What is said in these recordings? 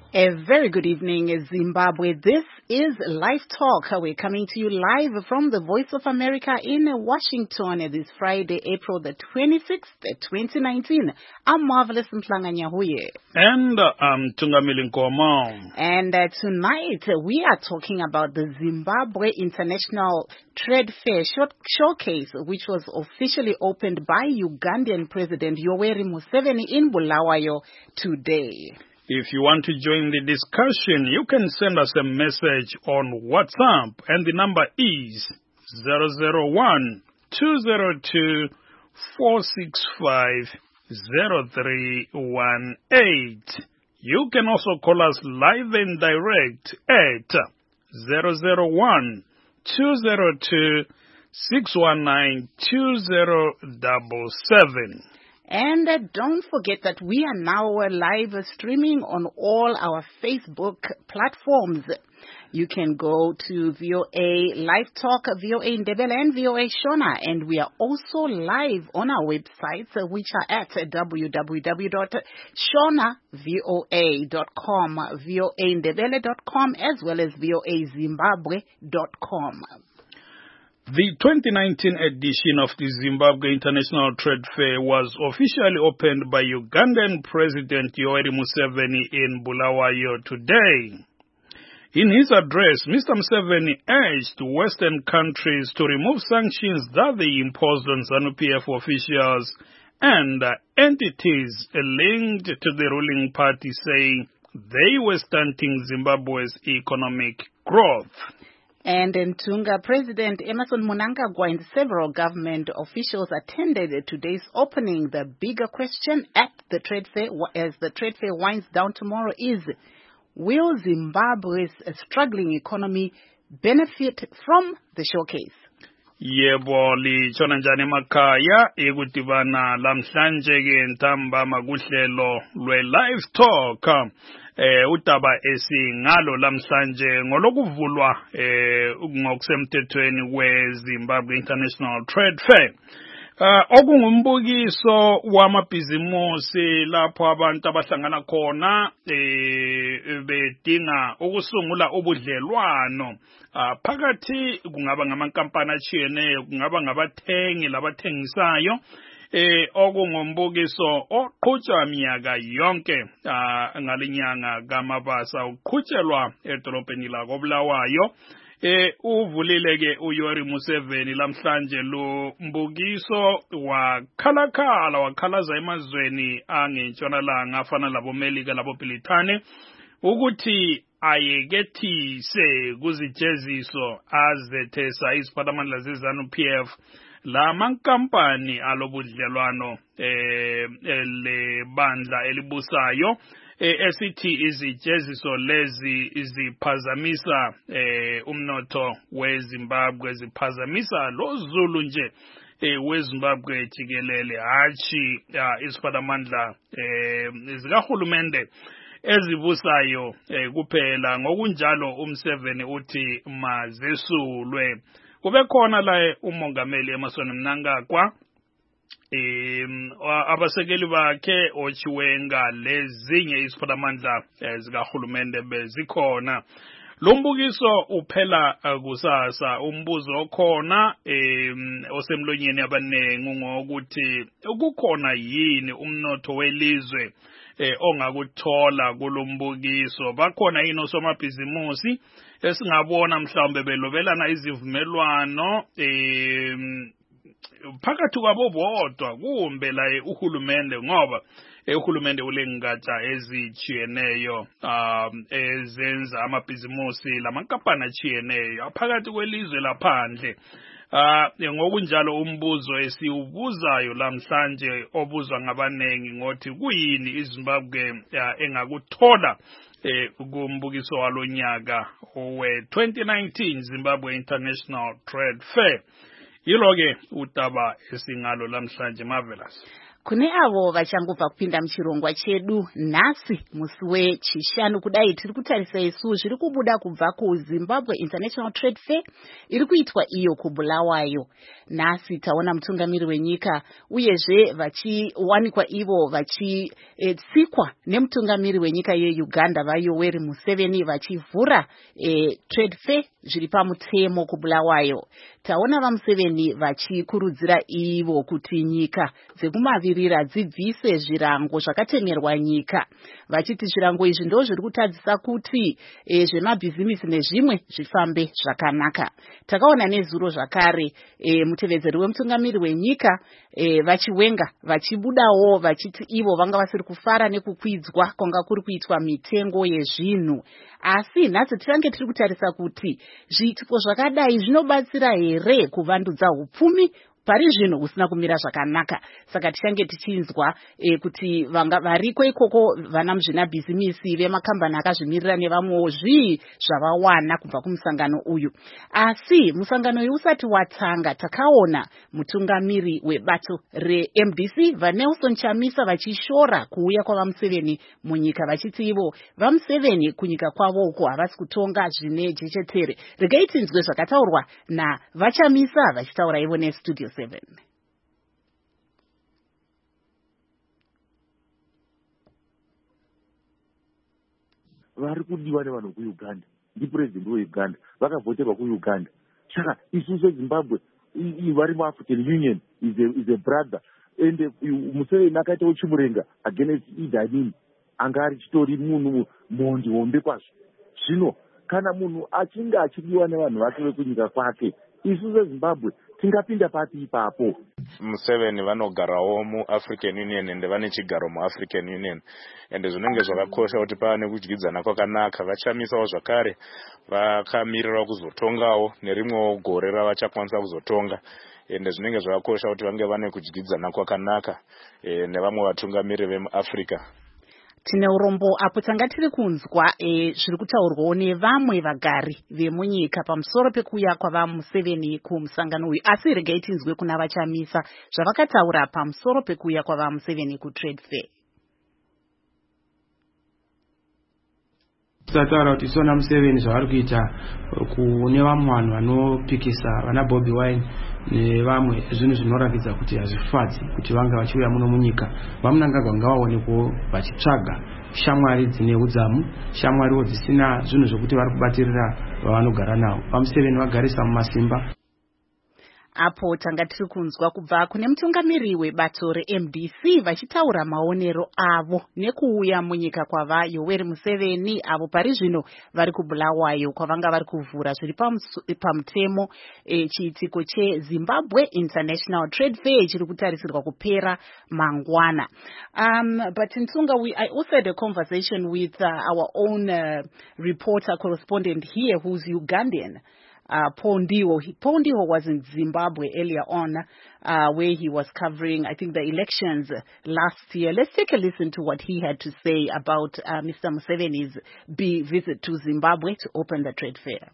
A very good evening, Zimbabwe. This is Live Talk. We're coming to you live from the Voice of America in Washington this Friday, April the 26th, 2019. I'm Marvelous Mhlanga Nyahuye. And I'm Tungamili Nkomo. And tonight we are talking about the Zimbabwe International Trade Fair Showcase, which was officially opened by Ugandan President Yoweri Museveni in Bulawayo today. If you want to join the discussion, you can send us a message on WhatsApp, and the number is 001-202-465-0318. You can also call us live and direct at 001-202-619-2077. And don't forget that we are now live streaming on all our Facebook platforms. You can go to VOA Live Talk, VOA Ndebele, and VOA Shona. And we are also live on our websites, which are at www.shonavoa.com, voandebele.com, as well as voazimbabwe.com. The 2019 edition of the Zimbabwe International Trade Fair was officially opened by Ugandan President Yoweri Museveni in Bulawayo today. In his address, Mr. Museveni urged Western countries to remove sanctions that they imposed on ZANU-PF officials and entities linked to the ruling party, saying they were stunting Zimbabwe's economic growth. And in Tunga, President Emmerson Mnangagwa and several government officials attended today's opening. The bigger question at the trade fair, as the trade fair winds down tomorrow, is will Zimbabwe's struggling economy benefit from the showcase? Yebo lichona njani emakhaya ekutivana lamhlanje ke ntamba makuhlelo lwe live talk utaba esingalo lamhlanje ngolokuvulwa ngokusemthethweni kweZimbabwe International Trade Fair okungumbukiso wamabhizimusi lapho abantu abahlangana khona bedinga ukusungula ubudlelwano phakathi kungaba ngamankampani atshiyeneyo kungaba ngabathengi labathengisayo okungumbukiso oqhutshwa minyaka yonke ngalinyanga kaMabasa uqhutshelwa edolobheni lakoBulawayo uvulile ke uYoweri Museveni lamhlanje lo mbukiso wakhalaza emazweni angentshonalanga afana labo Melika labo Britane ukuthi ayekethise kuzijeziso azethesa isiphatamandla zeZANU-PF la mankampani alobudlelwano le bandla elibusayo esithi izijeziso lezi iziphazamisa umnotho weZimbabwe ziphazamisa lozulu nje weZimbabwe jikelele hachi isiphatamandla zikahulumende ezibusayo kuphela. Ngokunjalo uMseveni uthi mazesulwe. Kube khona la umongameli Emmerson Mnangagwa abasekeli bakhe ochiwenga lezinye isiphatamandla zikahulumende bezikhona. Lo mbukiso uphela kusasa. Umbuzo okhona osemlonyeni abanengi ngokuthi ukukhona yini umnotho welizwe ongakuthola kulombukiso. Bakhona yini osomabhizimusi esingabona mhlawumbe belobelana izivumelwano phakathi kwabo bodwa kumbe la uhulumende ngoba uhulumende ulengatsha ezichiyeneyo ezenza amabhizimusi lamankampani achiyeneyo aphakathi kwelizwe laphandle. Ngokunjalo umbuzo esiubuzayo lamhlanje obuzwa ngabanengi ngothi kuyini iZimbabwe engakuthola kumbukiso walonyaka we-2019 Zimbabwe International Trade Fair. Yilo ke utaba esingalo lamhlanje Marvelous. Kune avo vachangobva kupinda muchirongwa chedu, nhasi musi wechishanu kudai tiri kutarisa isu zviri kubuda kubva kuZimbabwe International Trade Fair iri kuitwa iyo kuBulawayo. Nhasi taona mutungamiri wenyika uyezve vachiwanikwa ivo vachitsikwa nemutungamiri wenyika yeUganda vaYoweri Museveni vachivhura trade fair zviri pamutemo kuBulawayo. Taona vaMuseveni vachikurudzira ivo kuti nyika dzekumavirira dzibvise zvirango zvakatemerwa nyika, vachiti zvirango izvi ndo zviri kutadzisa kuti zvemabhizimisi nezvimwe zvifambe zvakanaka. Takaona nezuro zvakare mutevedzeri wemutungamiri wenyika vachiwenga vachibudawo vachiti ivo vanga vasiri kufara nekukwidzwa kwanga kuri kuitwa mitengo yezvinhu. Asi nhasi tirange tiri kutarisa kuti zviitiko zvakadai zvinobatsira here kuvandudza hupfumi pari zvino usina kumira zvakanaka. Saka tichange tichinzwa kuti variko ikoko vana muzvinabhizimisi vemakambani akazvimirira nevamwewo zvii zvavawana kubva kumusangano uyu. Asi musangano uyu usati watanga, takaona mutungamiri webato reMDC vaNelson Chamisa vachishora kuuya kwavaMuseveni munyika, vachiti ivo vaMuseveni kunyika kwavo uko havasi kutonga zvine jechetere. Regai tinzwe zvakataurwa navaChamisa vachitaura ivo neStudio 7. Vari kudiwa nevanhu kuUganda, ndipurezidendi weUganda, vakavhoterwa kuUganda. Saka isusu seZimbabwe vari muAfrican Union is a brother, ende Museveni akaitawo chimurenga against Idi Amin, anga ari chitori munhu mhondi hombe kwazvo. Zvino kana munhu achinge achidiwa nevanhu vake vekunyika kwake, isusu seZimbabwe tingapinda papi ipapo? Museveni vanogarawo muAfrican Union ende vane chigaro muAfrican Union, ende zvinenge zvakakosha kuti pava nekudyidzana kwakanaka. Vachamisawo zvakare vakamirira kuzotongawo nerimwewo gore ravachakwanisa kuzotonga, ende zvinenge zvakakosha kuti vange vane kudyidzana kwakanaka nevamwe vatungamiri vemuAfrica. Tine urombo apo tanga tiri kunzwa zviri kutaurwawo nevamwe vagari vemunyika pamusoro pekuuya kwavaMuseveni kumusangano uyu. Asi regai tinzwe kuna vaChamisa zvavakataura pamusoro pekuuya kwavaMuseveni kutrade fair. Tataura kuti sona Museveni zvavari kuita kune vamwe vanhu vanopikisa vana Bobi Wine nevamwe zvinhu zvinoratidza kuti hazvifadzi kuti vanga vachiuya muno munyika. Vamunangagwa ngavaonekwo vachitsvaga shamwari dzine udzamu, shamwariwo dzisina zvinhu zvokuti vari kubatirira vavanogara navo. vaMuseveni vagarisa mumasimba. Apo tanga tiri kunzwa kubva kune mutungamiri webato reMDC vachitaura maonero avo nekuuya munyika kwavaYoweri Museveni avo pari zvino vari kuBulawayo kwavanga vari kuvhura zviri pamutemo chiitiko cheZimbabwe International Trade Fair chiri kutarisirwa kupera mangwana. But Ntunga, I also had a conversation with our own reporter correspondent here who's Ugandan. Paul Ndiho was in Zimbabwe earlier on where he was covering, I think, the elections last year. Let's take a listen to what he had to say about Mr. Museveni's visit to Zimbabwe to open the trade fair.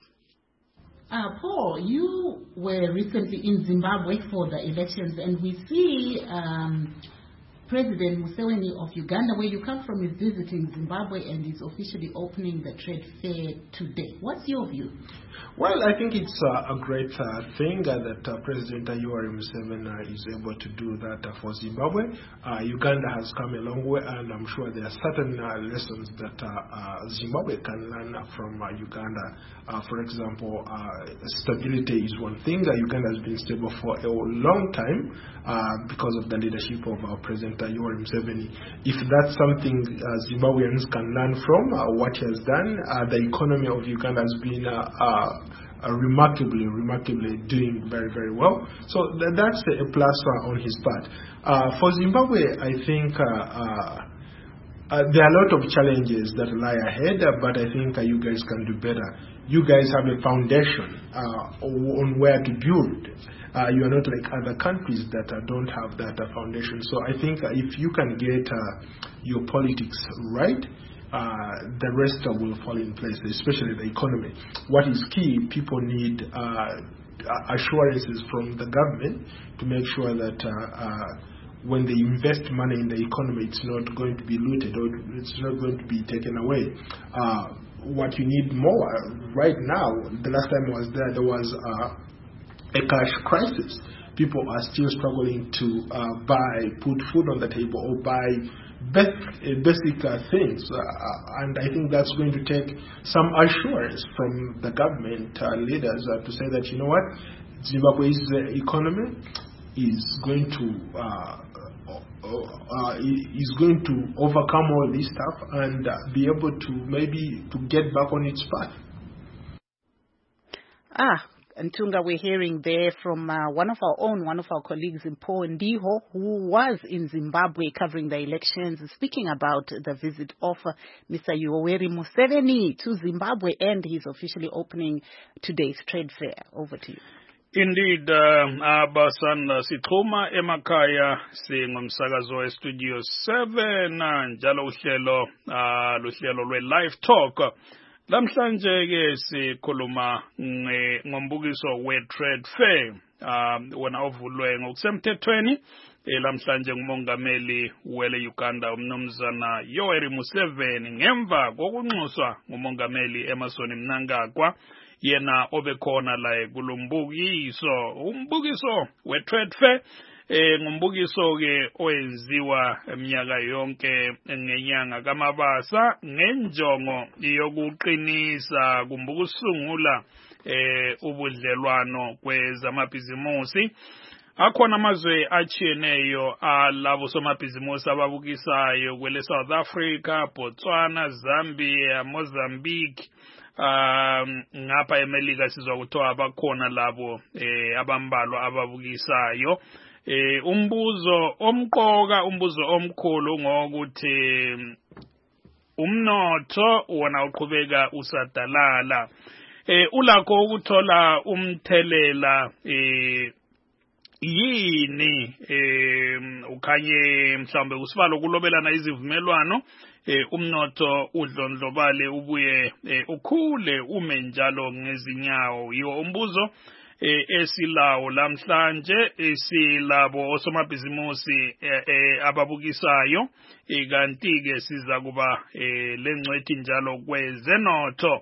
Paul, you were recently in Zimbabwe for the elections, and we see President Museveni of Uganda, where you come from, is visiting Zimbabwe and is officially opening the trade fair today. What's your view? Well, I think it's a great thing that President Yoweri Museveni is able to do that for Zimbabwe. Uganda has come a long way, and I'm sure there are certain lessons that Zimbabwe can learn from Uganda. For example, stability is one thing. Uganda has been stable for a long time because of the leadership of President Yoweri Museveni. If that's something Zimbabweans can learn from, what he has done, the economy of Uganda has been remarkably doing very, very well. So that's a plus on his part. For Zimbabwe, I think there are a lot of challenges that lie ahead, but I think you guys can do better. You guys have a foundation on where to build. You are not like other countries that don't have that foundation. So I think if you can get your politics right, the rest will fall in place, especially the economy. What is key, people need assurances from the government to make sure that when they invest money in the economy, it's not going to be looted or it's not going to be taken away. What you need more right now, the last time I was there was a cash crisis. People are still struggling to put food on the table or buy basic things. And I think that's going to take some assurance from the government leaders to say that, you know what, Zimbabwe's economy is going to overcome all this stuff and be able to maybe to get back on its path. Ntunga, we're hearing there from one of our colleagues in Ndiho, who was in Zimbabwe covering the elections, speaking about the visit of Mr. Yoweri Museveni to Zimbabwe, and he's officially opening today's trade fair. Over to you. Indeed, abasanda sixhuma emakhaya singumsakazo Studio 7 njalo uhlelo lwe-live talk. Lamhlanje ke sikhuluma ngombukiso we-trade fair wona ovulwe ngokusemthethweni lamhlanje ngumongameli wele Uganda umnumzana Yoweri Museveni ngemva kokunxuswa ngumongameli Emmerson Mnangagwa yena obekhona la kulombukiso umbukiso we-trade fair ngumbukiso ke oyenziwa eminyaka yonke ngenyanga kaMabasa ngenjongo yokuqinisa kumbukusungula ubudlelwano kwezamabhizimusi. Akhona amazwe achiyeneyo alabo somabhizimusi ababukisayo kwele South Africa, Botswana, Zambia, Mozambique. Ngapha eMelika sizwa kuthiwa abakhona labo abambalwa ababukisayo. Umbuzo omkhulu ngokuthi umnotho wona uqhubeka usadalala. Ulakho ukuthola umthelela yini ukhanye mhlawumbe kusibalo kulobelana izivumelwano umnotho udlondlobale ubuye ukhule ume njalo ngezinyawo. Yiwo umbuzo esilawo lamhlanje esilabo osomabhizimusi ababukisayo kanti ke siza kuba lengcwethi njalo kwezenotho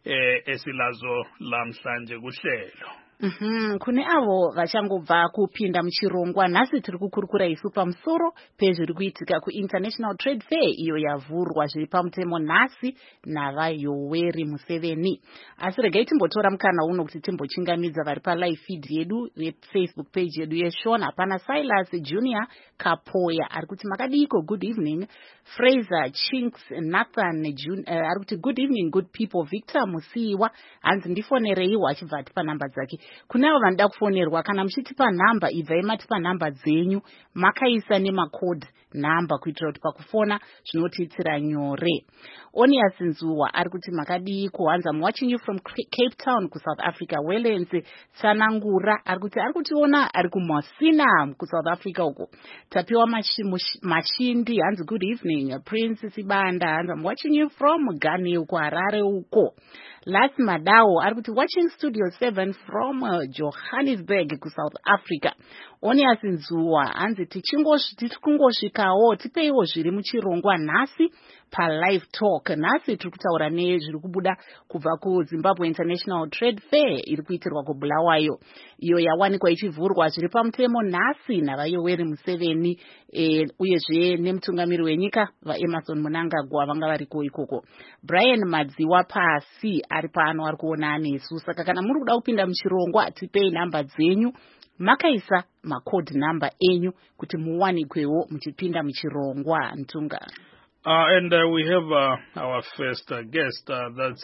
esilazo lamhlanje kuhlelo. Kune avo vachangobva kupinda muchirongwa. Nhasi tiri kukurukura isu pamusoro pezviri kuitika ku-International Trade Fair iyo yavhurwa zviri pamutemo nhasi navaYoweri Museveni. Asi regai timbotora mukana uno kuti timbochingamidza vari palive feed yedu Facebook page yedu yeshona. Hapana Silas Junior Kapoya ari kuti makadiko, good evening. Fraser Chinks Nathan ari kuti good evening good people. Victor Musiwa hanzi ndifonereiwo achibva atipa namba dzake. Kunavo vanoda kufonerwa kana muchitipa namba ibvai matipa namba dzenyu makaisa nemakode namba kuitira kuti pakufona zvinotiitira nyore. Onias Nzuwa ari kuti makadiko hanzi I'm watching you from Cape Town ku South Africa. Welenze Tsanangura ari kutiona ari kuMosina ku South Africa uko. Tapiwa Mashindi hanzi good evening. Prince Sibanda hanzi I'm watching you from Ghana uko Harare uko. Last Madao ari kuti watching Studio 7 from Johannesburg ku South Africa. Onias Nzuwa hanzi tichikungosvikawo tipeiwo zviri muchirongwa nhasi palive talk. Nhasi tiri kutaura nezviri kubuda kubva kuZimbabwe International Trade Fair iri kuitirwa kuBulawayo, iyo yawanikwa ichivhurwa zviri pamutemo nhasi navaYoweri Museveni uyezve nemutungamiri wenyika vaEmmerson Mnangagwa vanga variko ikoko. Brian Madziwa pasi ari pano ari kuona nesu. Saka kana muri kuda kupinda muchirongwa tipei namba dzenyu makaisa makode namba enyu kuti muwanikwewo muchipinda muchirongwa. Ntunga. And we have our first guest, that's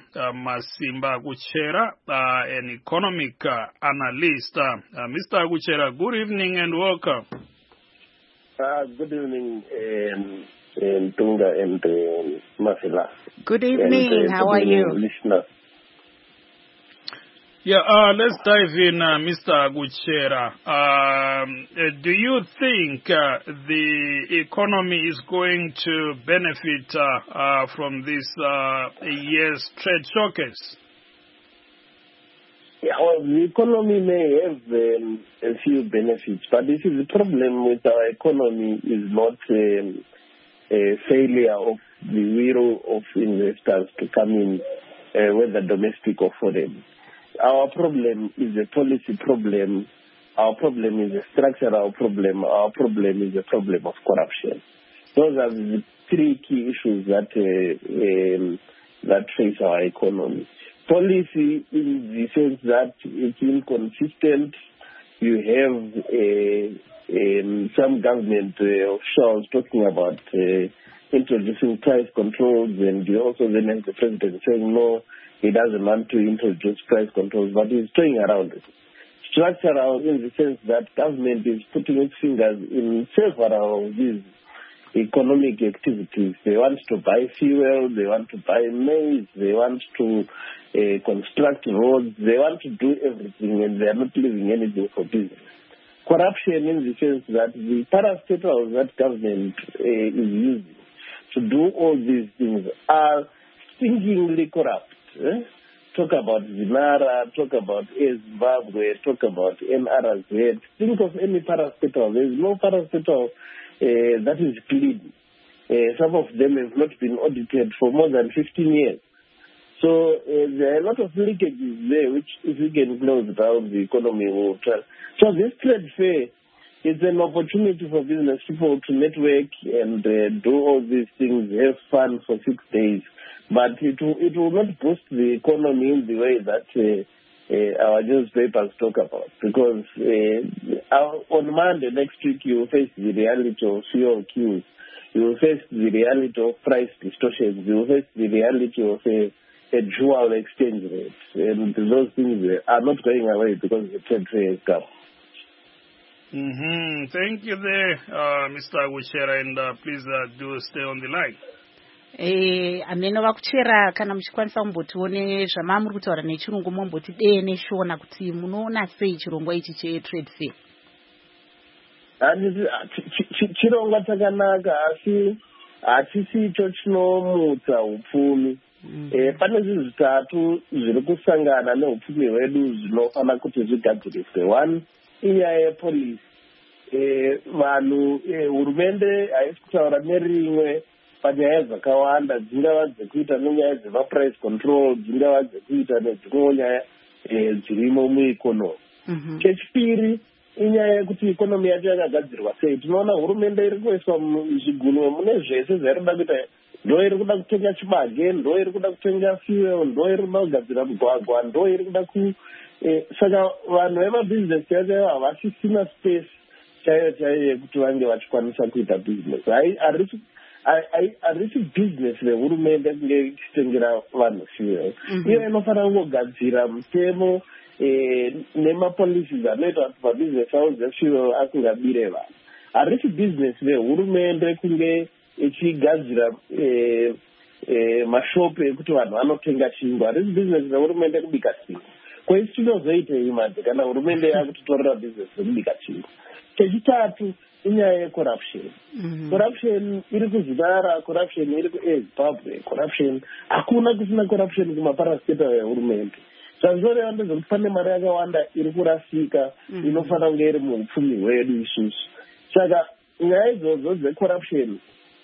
Masimba Kuchera, an economic analyst. Mr. Kuchera, good evening and welcome. Good evening, Tunga and Masila. Good evening, how are you? Listener. Yeah, let's dive in, Mr. Kuchera. Do you think the economy is going to benefit from this year's trade showcase? Yeah, well, the economy may have a few benefits, but this is the problem with our economy is not a failure of the will of investors to come in, whether domestic or foreign. Our problem is a policy problem. Our problem is a structural problem. Our problem is a problem of corruption. Those are the three key issues that face our economy. Policy in the sense that it's inconsistent. You have some government officials talking about introducing price controls, and you also then have the president saying no, he doesn't want to introduce price controls, but he's toying around it. Structural in the sense that government is putting its fingers in several of these economic activities. They want to buy fuel, they want to buy maize, they want to construct roads, they want to do everything, and they are not leaving anything for business. Corruption in the sense that the parastatals that government is using to do all these things are stinkingly corrupt. Talk about Zinara, talk about Zimbabwe, talk about NRZ. Think of any parastatal. There is no parastatal that is clean. Some of them have not been audited for more than 15 years. So there are a lot of leakages there, which if we can close down, the economy will turn. So this trade fair is an opportunity for business people to network and do all these things, have fun for 6 days. But it will not boost the economy in the way that our newspapers talk about. Because on Monday next week, you will face the reality of fuel queues. You will face the reality of price distortions. You will face the reality of a dual exchange rate. And those things are not going away because the trade fair has come. Thank you there, Mr. Aguchera, and please do stay on the line. Ameno vakuchera kana muchikwanisa kumbotione zvamamuri kutaura nechirungu momboti dee neshona kuti munoona sei chirongwa ichi chetrade fair. Chirongwa chakanaka asi hatisi icho chinomutsa upfumi. Pane zvinhu zvitatu zviri kusangana neupfumi hwedu zvinofana kuti zvigadziriswe. One, inyaya yepolisi. Vanhu hurumende haisi kutaura nerimwe panyaya dzakawanda, dzingava dzekuita nenyaya dzemaprice control, dzingava dzekuita nedzimwewo nyaya dzirimo muikonomi. Chechipiri, inyaya yekuti ikonomi yacho yakagadzirwa sei. Tinoona hurumende iri kuiswa muzvigunwe mune zvese zvairi kuda kuita. Ndo iri kuda kutenga chibage, ndo iri kuda kutenga fuel, ndo iri kuda kugadzira mugwagwa, ndo iri kuda saka vanhu vemabhizinesi yacho havasisina space chaiyo yekuti vange vachikwanisa kuita business. Harisi business rehurumende kunge ichitengera vanhu fuel. Iyo inofanira kungogadzira mutemo nemapolicies anoita kuti mabhizinesi avo dzefuel asingabire vanhu. Harisi business rehurumende kunge ichigadzira mashopu ekuti vanhu vanotenga chingwa. Harisi business rehurumende kubika chingwa. Kwezi chinozoitei manje kana hurumende yakutotorera business rekubika chingwa. Chechitatu, inyaya yecorruption. Corruption iri kuZinara, corruption iri kuZimbabwe, corruption hakuna kusina corruption kumaparastatal ehurumende. Zvazoreva ndezvekuti pane mari yakawanda iri kurasika inofanira kunge iri muupfumi hwedu isusu. Saka nyaya idzodzo dzecorruption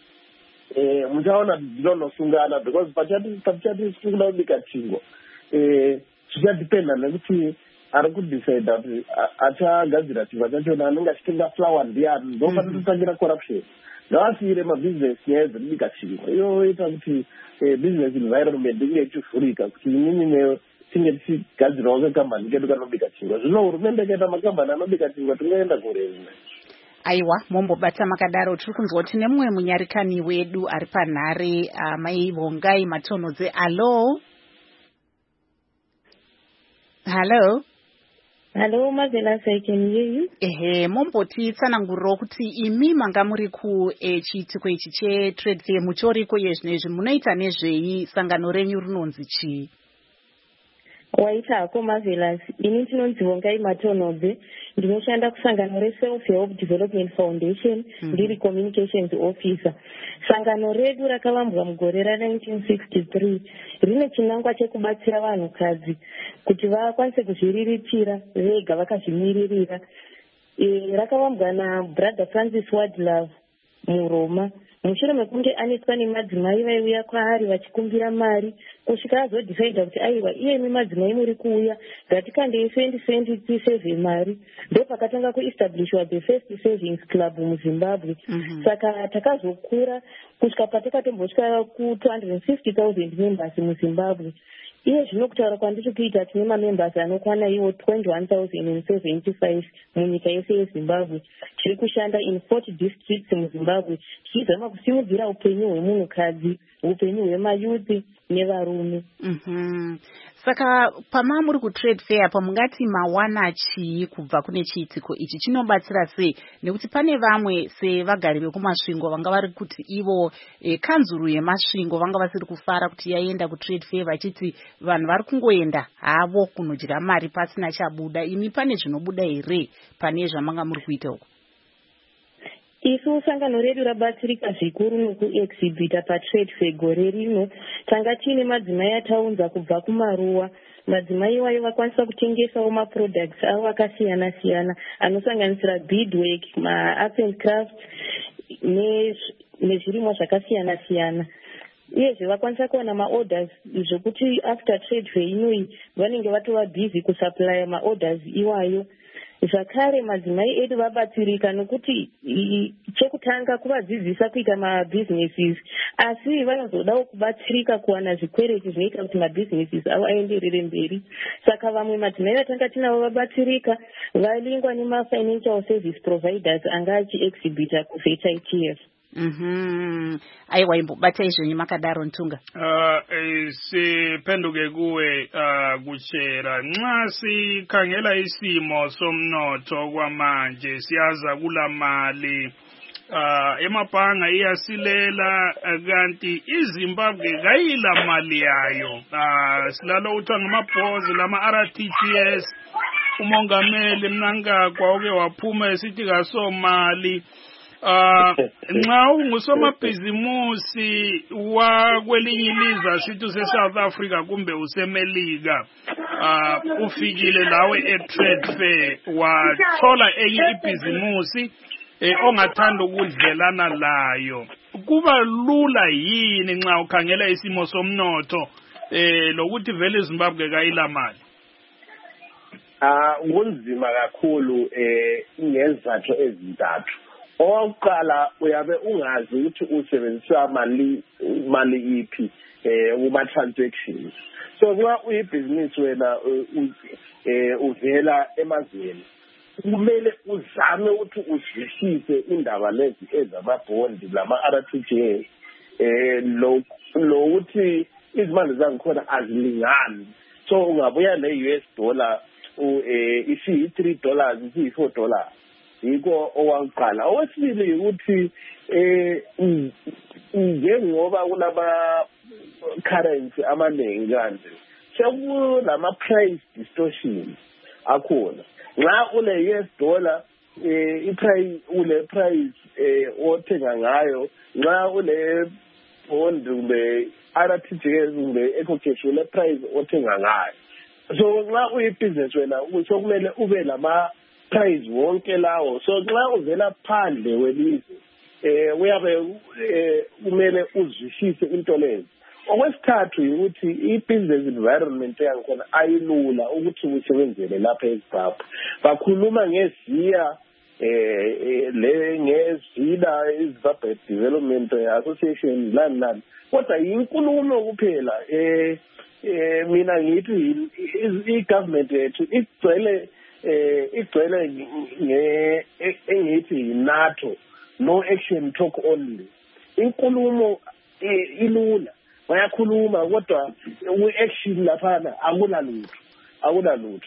muchaona dzinonosungana because pachati kuda kubika chingwa zvichadipenda nekuti ari kudecida kuti achagadzira chingwa chachona anenge achitenga flour ndiani ndofanira kutangira corruption. Ngavasiyire mabhizinesi nyaya dzekubika chingwa. Iyo ita kuti business environment inge ichivhurika kuti inini tinge tichigadzirawo kekambani kedu kanobika chingwa. Zvino hurumende ikaita makambani anobika chingwa tingaenda kure. Aiwa, mombobata makadaro. Tiri kunzwa kuti nemumwe munyarikani wedu ari panhare, Mai Vongai Matonodze. Hello? Hello? Hello, Mazela, I can hear you. Momboti tsananguriro kuti imi manga muri kuchiitiko ichi chetrade fair muchoriko yezvinezvi munoita nezvei, sangano renyu rinonzi chii? Waita hako Marvelous. Ini ndinonzi Vongai Matonobve. Ndinoshanda kusangano reSelf Help Development Foundation. Ndiri Communications Officer. Sangano redu rakavambwa mugore ra1963. Rine chinangwa chekubatsira vanhukadzi kuti vakwanise kuzviriritira vega vakazvimiririra. Rakavambwa naBrother Francis Wardlove muRoma. Mushure mekunge anetswa nemadzimai vaiuya kwaari vachikumbira mari kusvika azodhisaidha kuti aiwa iyemi madzimai muri kuuya ngatikandei 2020 tisevhe mari, ndopakatanga kuestablishwa the first savings club muZimbabwe. Saka takazokura kusvika patakatombosvika ku250,000 members muZimbabwe. Iye zvino kutaura kwandiri kuita tine mamembers anokwana iwo 21,075 munyika yese yeZimbabwe. Tiri kushanda in 40 districts muZimbabwe tichizama kusimudzira upenyu hwemunhukadzi, upenyu hwemayuthi nevarume. Saka pama muri kutrade fair pamungati mawana chii kubva kune chiitiko ichi chinobatsira sei? Nekuti pane vamwe sevagari vekumasvingo vanga vari kuti ivo kanzuru yemasvingo vanga vasiri kufara kuti yaenda kutrade fair vachiti vanhu vari kungoenda havo kunodya mari pasina chabuda. Imi pane zvinobuda here pane zvamanga muri kuita uko? Isu sangano redu rabatsirika zvikuru nokuexhibita patrade fair gore rino. Tanga tiine madzimai ataunza kubva kumaruwa. Madzimai iwayo vakwanisa kutengesawo maproducts avo akasiyana siyana anosanganisira beadwork, maarts and crafts nezvirimwa zvakasiyana siyana. Uyezve vakwanisa kuwana maorders zvokuti after trade fair inoyi vanenge vatova busy kusupply maorders iwayo. Zvakare madzimai edu vabatsirika nokuti chekutanga kuvadzidzisa kuita mabusinesses, asi vanozodawo kubatsirika kuwana zvikwereti zvinoita kuti mabusinesses avo aenderere mberi. Saka vamwe madzimai vatanga tinavo vabatsirika valingwa nemafinancial service providers anga achiexhibita kuVETA-ITF. Aiwa imbobata izvenyu makadaro Ntunga. Siphenduke kuwe kuchera nxa sikhangela isimo somnotho kwamanje siyaza kula mali emabhanga iyasilela kanti iZimbabwe kayila mali yayo. Silalo uthiwa ngamabhozi lama-RTGS. Umongameli Mnangagwa uke waphuma esithi kasomali. Nxa ungusomabhizimusi wakwelinye ilizwe sithi use-South Africa kumbe useMelika, ufikile lawe e-trade fair wathola enye ibhizimusi ongathanda ukudlelana layo, kuba lula yini nxa ukhangela isimo somnotho lokuthi vele iZimbabwe kayila mali? Kunzima kakhulu ngezathu ezintathu. Okokuqala uyabe ungazi ukuthi usebenzisa mali iphi kuma-transactions. So nxa uyibhizinisi wena uvela emazweni, kumele uzame ukuthi uzwisise indaba lezi ezamabhondi lama-RTGS lokuthi izimali zangikhona azilingani. So ungabuya ne-US dollar isiyi-$3 isiyi-$4. Yiko owakuqala. Okwesibili ukuthi njengoba kulama currency amaningi kanje sekulama price distortions akhona. Nxa ule US dollar ule price othenga ngayo, nxa ule bond kumbe RTGS kumbe ecocash ule price othenga ngayo. So nxa uyibusiness wena sokumele ube lama price wonke lawo. So nxa uvela phandle welizwe uyabe kumele uzwisise into lezi. Okwesithathu ukuthi i-business environment yankhona ayilula ukuthi usebenzele lapha eZimbabwe. Bakhuluma ngeziya ngezida iZimbabwe Development Association lani, kodwa yinkulumo kuphela. Mina ngithi i-government yethu igcwele engithi NATO, no action talk only. Inkulumo ilula, bayakhuluma kodwa action laphana akulalutho.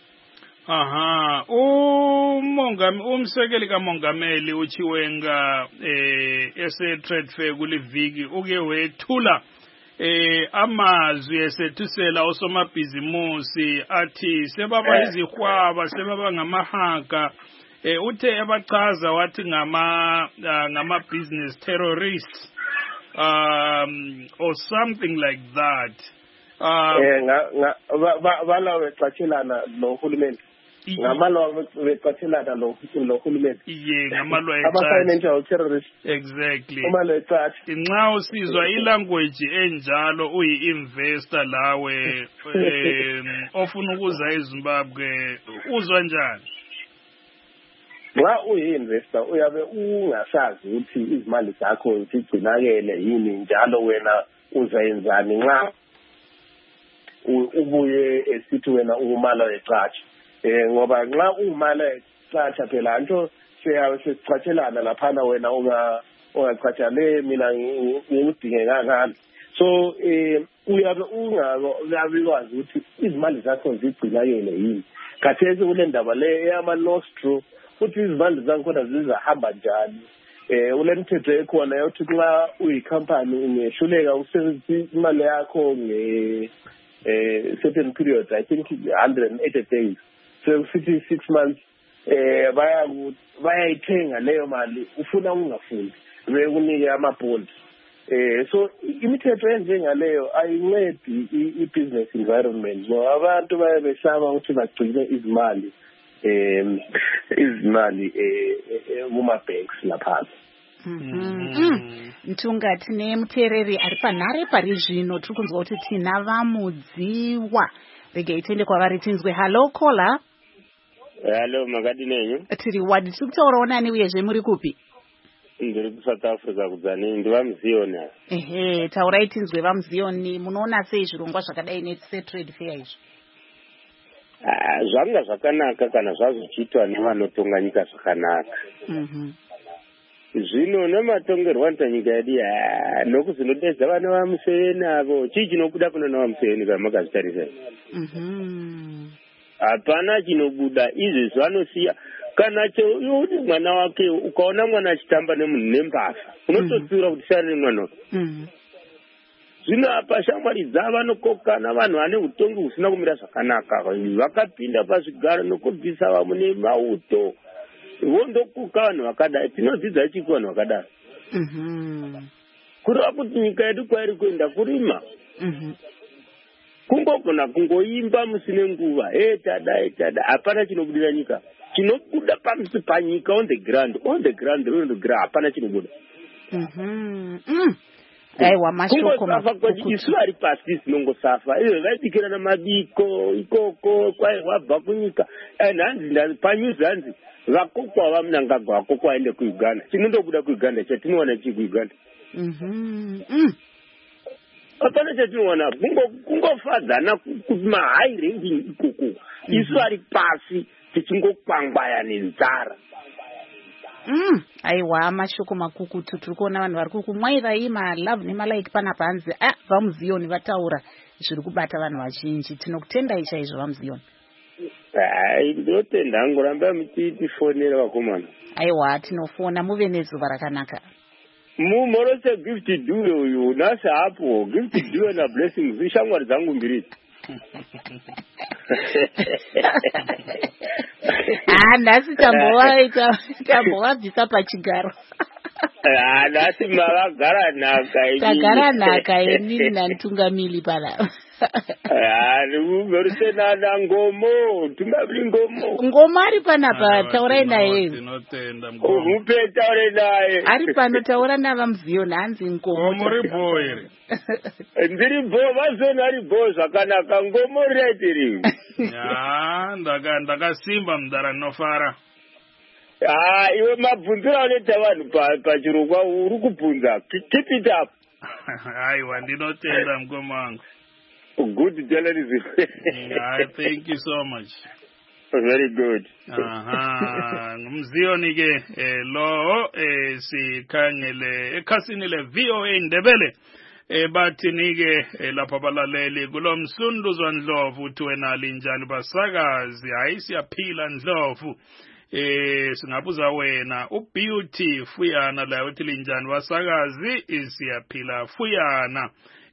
Umsekeli kamongameli uChiwenga ese trade fair kuliviki uke wethula amazwi esethisela osomabhizimusi athi sebaba izihwaba sebaba ngamahaka uthe ebachaza wathi ngama business terrorists or something like that bala becathelana nohulumende ngamalwa becathelana nohulumende ngamalwa ama-financial terrorists exactly umalwa ecathi nxa usizwa ilanguage enjalo uyi-investor lawe ofuna ukuza eZimbabwe uzwa njani? Nxa uyi-investor uyabe ungasazi ukuthi izimali zakho zigcinakele yini njalo wena uzayenzani nxa ubuye esithi wena ungumala wecatsha ngoba nxa ungumala wecatsha phela anto sesicathelana laphana wena ungacatsha mina ngikudinge kangani so uyabe ungabikwazi ukuthi izimali zakho zigcinakele yini khathesi kule ndaba le eyama-nostro futhi izimali zakhona zizahamba njani ulemthetho ekhona yokuthi nxa uyikhampani ungehluleka ukusebenzisa imali yakho certain periods, I think 180 days. So 56 months bayayithenga leyo mali ufuna ungafuni bekunike ama-bond. So imithetho enjengaleyo ayincedi i-business environment ngoba abantu bayabesaba ukuthi bagcine izimali kuma-banks lapha. Ntunga tine mutereri ari panhare pari zvino tiri kunzwa kuti tina vamudziwa regai tiende kwavari tinzwe. Hallo kola. Hallo makadini enyu? Tiri wadi tiri kutaurawo nani uyezve muri kupi? Ndiri kuSouth Africa kudzani ndivamuziyoni. Ehe, taurai tinzwe vamuziyoni. Munoona sei zvirongwa zvakadai netrade fair izvi? Zvanga zvakanaka kana zvazochiitwa nevanotonga nyika zvakanaka. Zvino nematongerwa anoita nyika yedu nokuzvinodedza vana vaMuseveni avo chii chinobuda kuna vaMuseveni kana makazvitarisa? Hapana chinobuda, izvezvi vanosiya kana cheuri mwana wake ukaona mwana achitamba nemunhu nembavha unototsiura kuti sari nemwana. Zvino apa shamwari dzavo vanokokana vanhu vane utongi husina kumira zvakanaka vakapinda pazvigaro nokubvisa vamwe nemauto vondokuka vanhu vakadai. Tinodzidza chiki vanhu vakadai kureva kuti nyika yedu kwairi kuenda kurima kungogona kungoimba musine nguva tada hapana chinobudira nyika. Chinobuda pamusi panyika on the ground hapana chinobuda. Aiwa mashoko isu vari pasi zinongosafa izvo vaidikirana mabiko ikoko kwai wabva kunyika hanzi panyuzi hanzi vakokwa vamunangagwa vakokwa aende kuuganda. Chinondobuda kuuganda chatinowana chii kuuganda? Hapana chatinowana kungofadzana mahigh ranking ikoko. Isu vari pasi tichingokwangwaya nenzara. Aiwa mashoko makukutu tiri kuona vanhu vari kumwairai malove nemalike pana panze. Vamuziyoni vataura zviri kubata vanhu vazhinji. Tinokutendai chaizvo vamuziyoni. Ndotenda hangu ramba mutifonera vakomana. Aiwa tinofona muve nezuva rakanaka. Mumorose gift duwe uyu nasi hapo gift duwe na blessings ishamwari dzangu mbiri. Nhasi tambovabvisa pachigaro. Nhasi mavagara nhaka. Tagara nhaka yenini nantungamili pana. Mumerusenana ngomo tungabiri ngomo ari panapa taurai naye. Mupe taure naye ari pano taura navamuziyoni hanzi ngomo. Muri boy ndiri bo vazoni ari bo zvakanaka ngomo retiri. Ndakasimba mudara nofara. Iwe mabvunzira anoita vanhu pachirongwa uri kubvunza. Keep it up. Aiwa ndinotenda mukoma wangu. Good journalism. Thank you so much. Very good. Ngumziyoni ke lo sikhangele ekhasini le VOA Ndebele bathi nike lapha balaleli kulomsunduzwa Ndlovu uthi wena linjani basakazi hayi siyaphila Ndlovu. Singabuza wena uBeauty Fuyana la uthi linjani basakazi siyaphila Fuyana.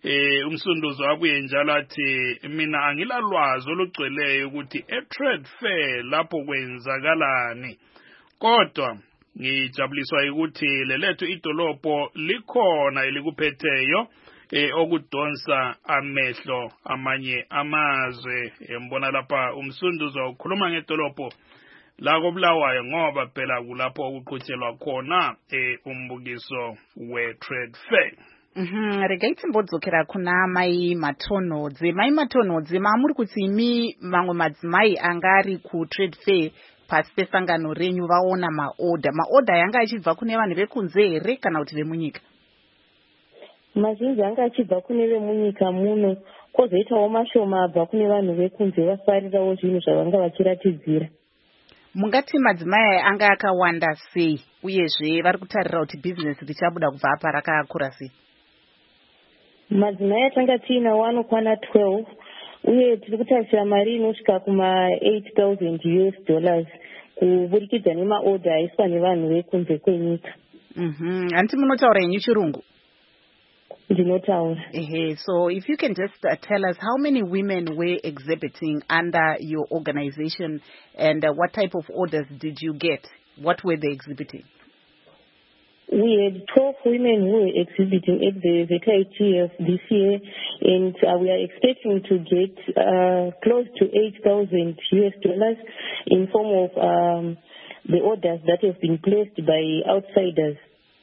umsunduzo wabuye njalo athi mina angilalwazi olugcweleyo ukuthi e-trade fair lapho kwenzakalani, kodwa ngijabuliswa ukuthi lelethu idolobho likhona elikuphetheyo okudonsa amehlo amanye amazwe. Mbona lapha umsunduzo ukhuluma ngedolobho la koBulawayo ngoba phela kulapho okuqhutshelwa khona umbukiso we-trade fair. Re ga itsimbodzokera kuna mai matonodzi maamuri kuti imi mamwe madzimai angari ku-trade fair pasi pesangano renyu vaona maoda yanga achibva kune vanhu vekunze here kana kuti vemunyika? Mazhinji anga achibva kune vemunyika muno, kwozoitawo mashoma abva kune vanhu vekunze vafarirawo zvinhu zvavanga vachiratidzira. Mungati madzimai anga akawanda sei uyezve vari kutarira kuti bhizinesi richabuda kubva apa rakakura sei? Madzimai atanga tiinawo anokwana 12 uye tiri kutarisira mari inosvika kuma $8,000 kuburikidza nemaoda aiswa nevanhu vekunze kwenyika. Hanti munotaura henyu chirungu? Ndinotaura. So if you can just tell us how many women were exhibiting under your organization and what type of orders did you get? What were they exhibiting? We had 12 women who were exhibiting at the VKITF this year, and we are expecting to get close to $8,000 in form of the orders that have been placed by outsiders.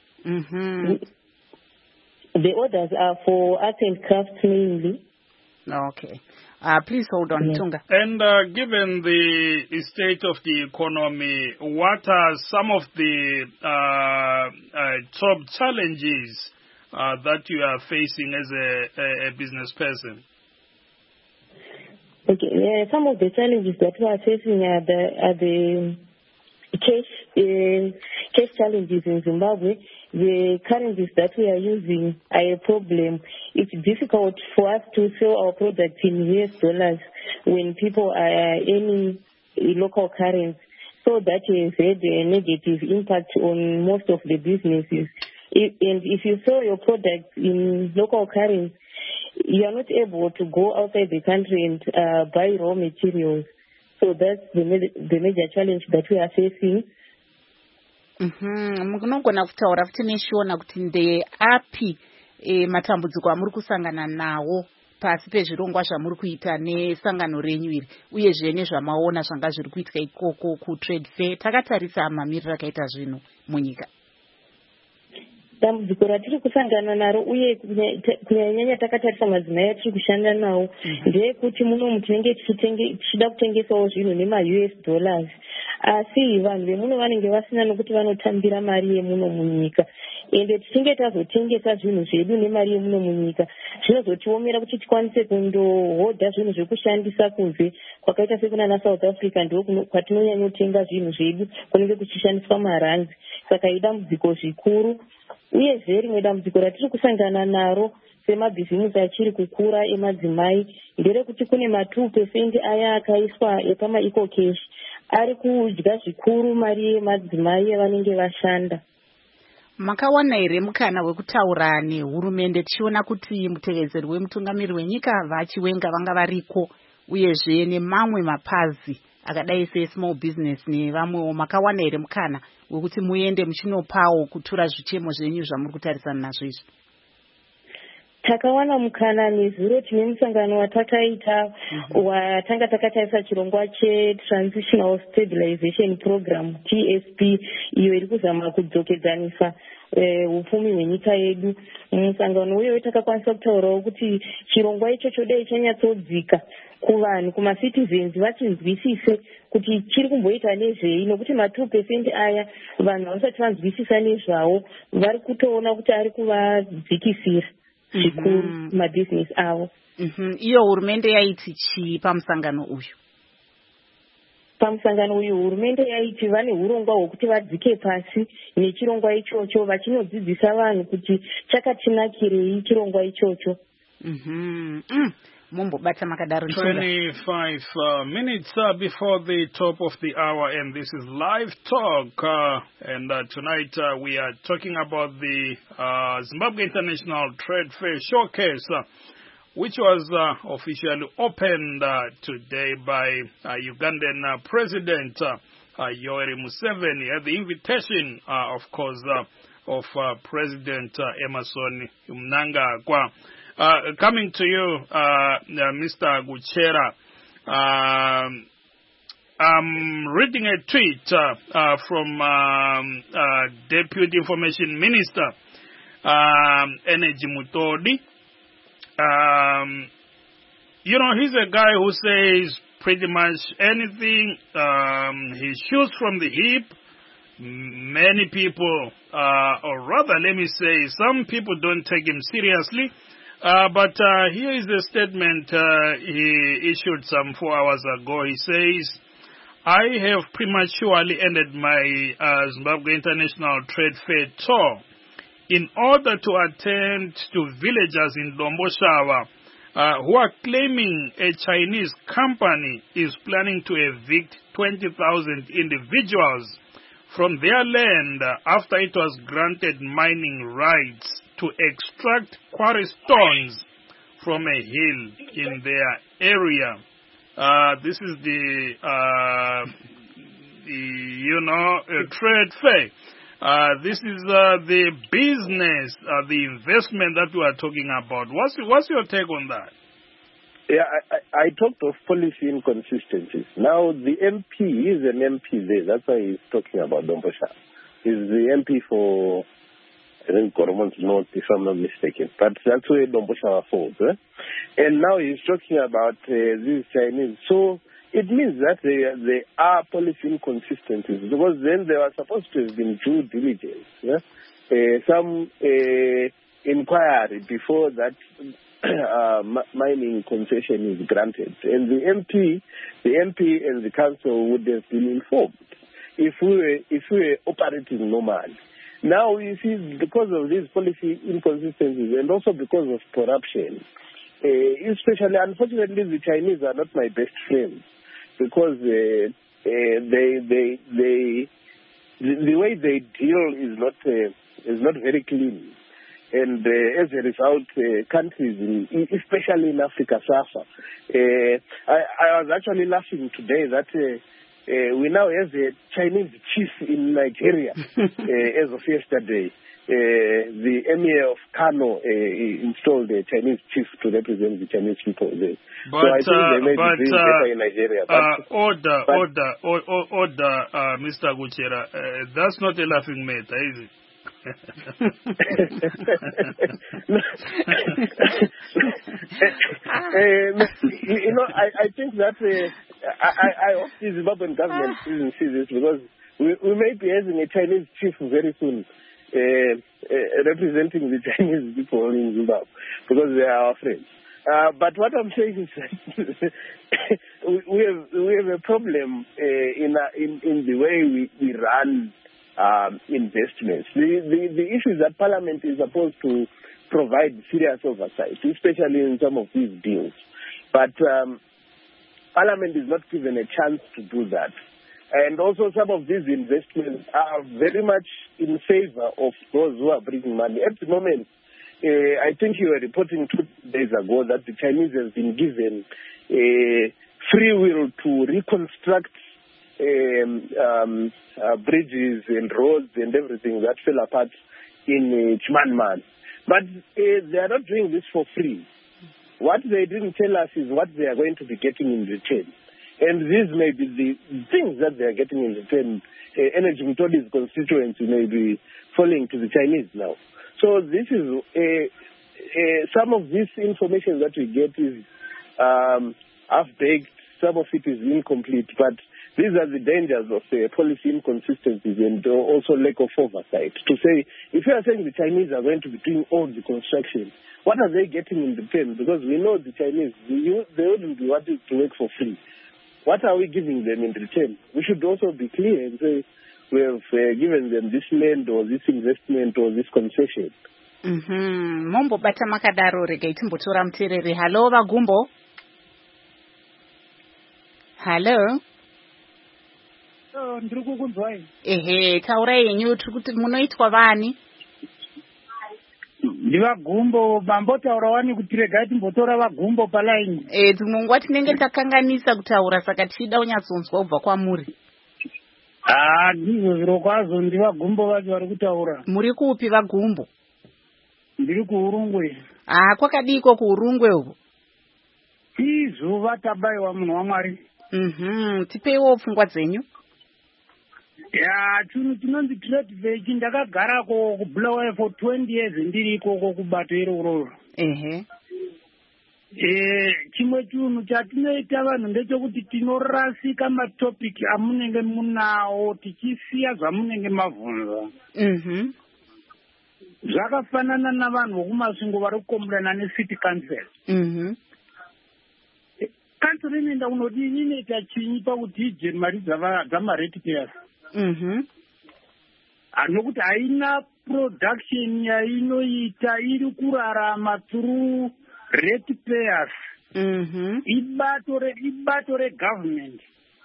The orders are for arts and crafts mainly. Okay. Please hold on, Tunga. And given the state of the economy, what are some of the top challenges that you are facing as a business person? Okay, some of the challenges that we are facing are the cash challenges in Zimbabwe. The currencies that we are using are a problem. It's difficult for us to sell our products in US dollars when people are earning local currency. So that has had a negative impact on most of the businesses. And if you sell your products in local currency, you are not able to go outside the country and buy raw materials. So that's the major challenge that we are facing. Munogona kutaura futi neshiona kuti ndeapi matambudziko amuri kusangana nawo pasi pezvirongwa zvamuri kuita nesangano renyu iri uyezve nezvamaona zvanga zviri kuitika ikoko kutrade fair? Takatarisa mamiriro akaita zvinhu munyika. Dambudziko ratiri kusangana naro uye kunyanya takatarisa madzimai atiri kushanda nawo ndeyekuti munomu tinenge tichida kutengesawo zvinhu nema-US dollars, asi vanhu vemuno vanenge vasina nokuti vanotambira mari yemuno munyika. Ende tichinge tazotengesa zvinhu zvedu nemari yemuno munyika zvinozotiomera kuti tikwanise kundohodha zvinhu zvekushandisa kunze kwakaita sekunana South Africa ndo kwatinonyanyotenga zvinhu zvedu kunenge kuchishandiswa maranzi. Saka idambudziko zvikuru. Uyezve rimwe dambudziko ratiri kusangana naro semabhizimusi achiri kukura emadzimai nderekuti kune ma2% aya akaiswa epama-eco cash ari kudya zvikuru mari yemadzimai avanenge vashanda. Makawana here mukana wekutaura nehurumende tichiona kuti mutevedzeri wemutungamiri wenyika vachiwenga vanga variko uyezve nemamwe mapazi akadai se-small business nevamwewo? Makawana here mukana wekuti muende muchinopawo kutura zvichemo zvenyu zvamuri kutarisana nazvo izvi? Takawana mukana nezuro tine musangano watakaita watanga takatarisa chirongwa cheTransitional Stabilization Program TSP, iyo iri kuzama kudzokedzanisa upfumi hwenyika yedu. Musangano uyo takakwanisa kutaurawo kuti chirongwa ichocho dai chanyatsodzika kuvanhu kuma-citizens vachinzwisise kuti chiri kumboita nezvei, nokuti ma2% aya vanhu havasati vanzwisisa nezvawo vari kutoona kuti ari kuvadzikisira zvikuru mabhizinesi avo. Iyo hurumende yaiti chii pamusangano uyu? Pamusangano uyu hurumende yaiti vane urongwa hwokuti vadzike pasi nechirongwa ichocho vachinodzidzisa vanhu kuti chakatinakirei chirongwa ichocho. Mumbo Bata Makadaru. 25 minutes before the top of the hour, and this is Live Talk. And tonight we are talking about the Zimbabwe International Trade Fair Showcase, which was officially opened today by Ugandan President Yoweri Museveni at the invitation, of course, of President Emmerson Mnangagwa. Coming to you, Mr. Guchera, I'm reading a tweet from Deputy Information Minister Energy Mutodi. He's a guy who says pretty much anything. He shoots from the hip. Many people, or rather, let me say, some people don't take him seriously. But here is the statement he issued some 4 hours ago. He says, I have prematurely ended my Zimbabwe International Trade Fair tour in order to attend to villagers in Domboshawa who are claiming a Chinese company is planning to evict 20,000 individuals from their land after it was granted mining rights to extract quarry stones from a hill in their area. This is the trade fair. This is the business, the investment that we are talking about. What's your take on that? Yeah, I talked of policy inconsistencies. Now, the MP is an MP there. That's why he's talking about Dombosha. He's the MP for, I think, Goromont North, if I'm not mistaken. But that's where Dombosha falls. And now he's talking about these Chinese. So it means that there are policy inconsistencies, because then there was supposed to have been due diligence. Some inquiry before that mining concession is granted, and the MP and the council would have been informed if we were operating normally. Now you see, because of these policy inconsistencies and also because of corruption, especially, unfortunately, the Chinese are not my best friends, because the way they deal is not very clean. And as a result, countries, especially in Africa, suffer. I was actually laughing today that we now have a Chinese chief in Nigeria as of yesterday. The emir of Kano installed a Chinese chief to represent the Chinese people there. But, so I think they may be doing better in Nigeria. Order, Mr. Guchera. That's not a laughing matter, is it? I think that I hope the Zimbabwean government doesn't see this, because we may be having a Chinese chief very soon representing the Chinese people in Zimbabwe, because they are our friends. But what I'm saying is that we have a problem in the way we run investments. The issue is that Parliament is supposed to provide serious oversight, especially in some of these deals. But Parliament is not given a chance to do that. And also some of these investments are very much in favor of those who are bringing money. At the moment, I think you were reporting 2 days ago that the Chinese have been given free will to reconstruct bridges and roads and everything that fell apart in Chimanimani. But they are not doing this for free. What they didn't tell us is what they are going to be getting in return. And these may be the things that they are getting in return. Energy Mutodi's constituency may be falling to the Chinese now. So this is some of this information that we get is half-baked, some of it is incomplete, but these are the dangers of policy inconsistencies and also lack of oversight. To say, if you are saying the Chinese are going to be doing all the construction, what are they getting in return? Because we know the Chinese, they wouldn't be wanting to work for free. What are we giving them in return? We should also be clear and say, we have given them this land or this investment or this concession. Mombo bata makadaro rega itimbotora muterere. Hello, Vagumbo. Hello. Ndiri kukunzwai. Ehe, taurai yenyu kuti munoitwa vani? Ndivagumbo mambotaura wani kuti regai timbotora vagumbo palaini. Dzimwe nguva tinenge takanganisa kutaura saka tichida kunyatsonzwa kubva kwamuri. Ndizvo zviro kwazvo ndivagumbo vacho vari kutaura. Muri kupi vagumbo? Ndiri kuUrungwe. Kwakadiko kuUrungwe uko? Izuva tabaiwa munhu waMwari. Tipeiwo pfungwa dzenyu. Tinonzi trade vegi ndakagarako kuBulawayo for 20 years ndiri ikoko kubato iroro. Chimwe chinhu chatinoita vanhu ndechekuti tinorasika matopiki amunenge munawo tichisiya zvamunenge mavhunza. Zvakafanana navanhu vokumasvingo vari kukomborana necity council. Council inoenda kunodini inoita chinyi pakuti ije mari dzamaratepayers. Nokuti haina production yainoita iri kurarama through ratepayers. Ibato regovernment.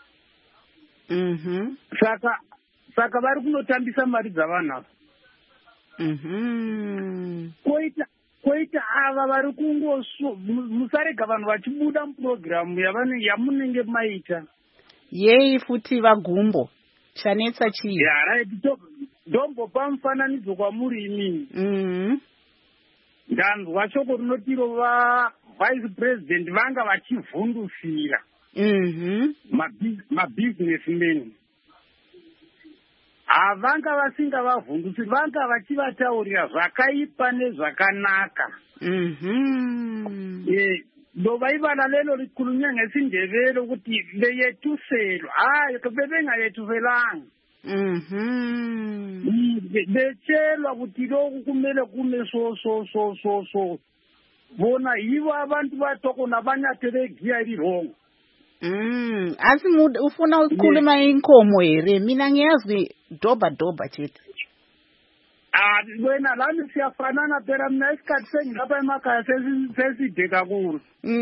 Saka vari kunotambisa mari dzavanhu ava. Koita ava vari musarega vanhu vachibuda mupurogiramu yamunenge maita. Yei futi vagumbo chanetsa chii? Ndombopa mufananidzo kwamuri inini. Ndanzwa shoko rinotiro vice president vanga vachivhundusira mabusinessmen. Havanga vasingavavhundusiri, vanga vachivataurira zvakaipa nezvakanaka. Ndovaivala lelo rikulunyanga sindevero kuti leyetuselo. Bebengayetuselanga. Bechelwa kuti loku kumele kume so. Bona ivo abantu batoko nabanyatere gia irirongo. Asi ufuna ukukhuluma inkomo here, mina ngiyazwi doba chete. Wena lami siyafanana phela mina isikhathi sengilapha emakhaya seside kakhulu.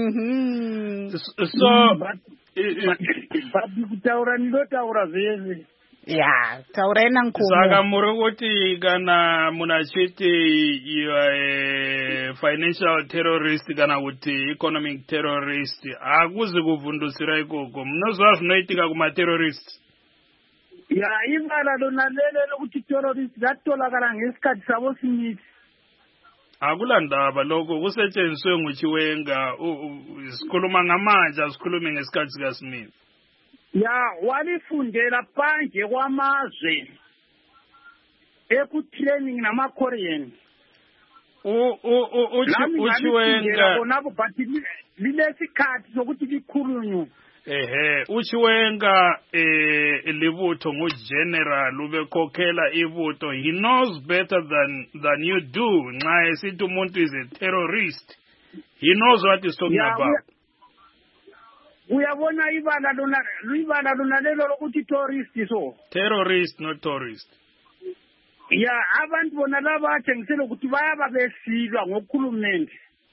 So but kutaura nilotaura vese. Taurena nkomo. Saka muri kuti kana munachiti you are a financial terrorist kana kuti economic terrorist akuzi kuvhundusira ikoko munozva zvinoitika kuma-terrorist. Ivara lona lele lokuti terrorist ratolakala ngesikhathi savo simithi. Akula ndaba lokho kusetshenziswe nguChiwenga sikhuluma ngamanje asikhulume ngesikhathi sikaSmith. Walifundela panje kwamazwe ekutraining namaKorean. Uchiwenga konabo but linesikhathi sokuthi likhulunywe. Uchiwenga libutho ngugeneral ubekhokhela ibutho. He knows better than you do. Nxa esithi umuntu is a terrorist, he knows what he's talking about. Uyabona ibala lona lelo lokuthi tourist so. Terrorist, not tourist. Abantu bona laba bathengisela ukuthi bayaba besilwa ngokhulumende.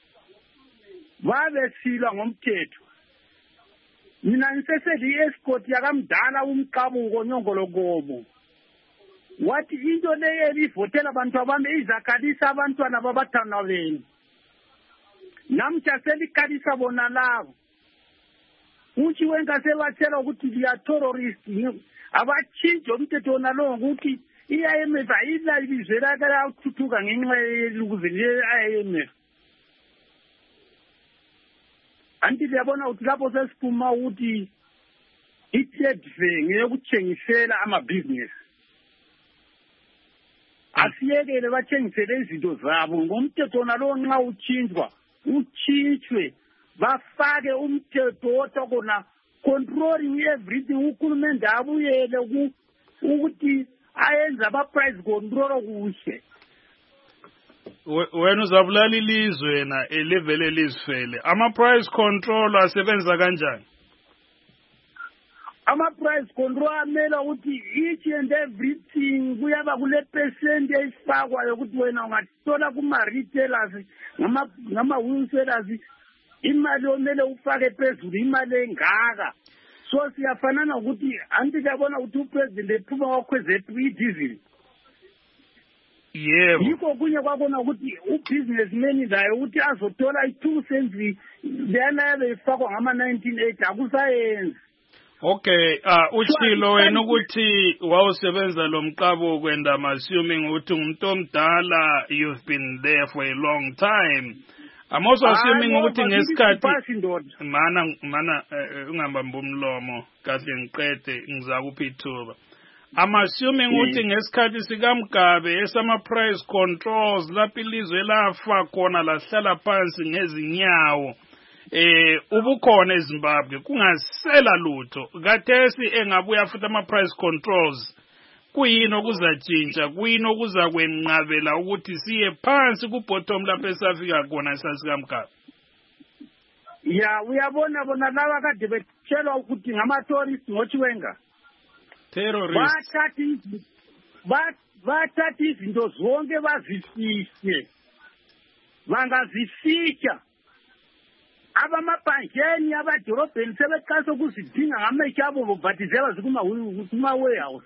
Babesilwa ngomthetho. Mina ngiseseli escort yakamdala umqabuko nyongologobo. Wathi into leyo elivotela abantu abami izakalisa abantwana babathana beni. Namtsha selikalisa bona labo. Uchiwenga sebatshela ukuthi liya terrorist abathinjo umthetho nalo ukuthi IMF ayidla ibizela kala ukuthuthuka ngenxa yelukuze le-IMF. Anti liyabona ukuthi lapho sesiphuma ukuthi i-trade fair ngeyokuthengisela amabhizinesi. Asiyekele bathengisele izinto zabo ngomthetho nalo nxa utshintshwe bafake umthetho otokona controlling everything ukhulumende abuyele ukuthi ayenza ama-price control kuhle. Wena uzabulala ilizwe na elivele lizifele. Ama-price control asebenza kanjani? Ama-price control amela ukuthi each and everything kuyaba kule percent esifakwayo ukuthi wena ungathola kuma-retailers ngama-wholesalers imali omele ufake phezulu imali engaka. so siyafanana ukuthi anditabona ukuthi upresident ephuma wakhwezethu idizili yebo yikho kunye kwabona ukuthi ubusinessman layo ukuthi azotola i2 cents lena yabefakwa ngama-1980 akusayenzi. Okay, uchilo wena ukuthi wawusebenza lo mqabo kwenda, I'm assuming ukuthi ngumuntu omdala, you've been there for a long time. I'm also assuming ukuthi ngesikhathi mana ungambamba umlomo kahle ngiqede ngizakupha ithuba. I'm assuming ukuthi ngesikhathi sikaMgabe esama price controls lapho ilizwe lafa khona lahlala phansi ngezinyawo ubukhona eZimbabwe kungasela lutho kathesi engabuya futhi ama price controls kuyini okuzatshintsha kuyini okuzakwenqabela ukuthi siye phansi ku bottom lapho esafika khona esasikaMgabe. Ya uyabona bona laba kade betshelwa ukuthi ngama tourists ngochiwenga terrorists bathatha izinto zonke bazifishe bangazifisha abamabhanjeni abadorobheni sebeqasa ukuzidinga ngamehlo abo bobhadizela kuma-warehouse.